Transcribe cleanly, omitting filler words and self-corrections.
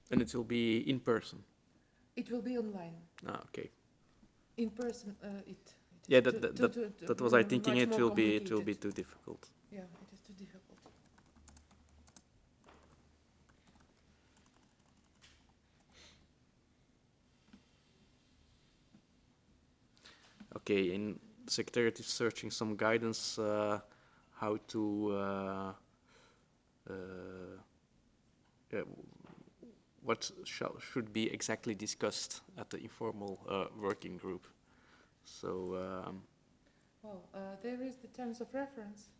And it will be in person. It will be online. Ah, okay. In person, it Yeah, is that was I thinking. much It more will be it will complicated. be too difficult. Yeah, it is too difficult. Okay, and the Secretariat is searching some guidance how to uh, uh, what should be exactly discussed at the informal working group. So Well, there is the terms of reference.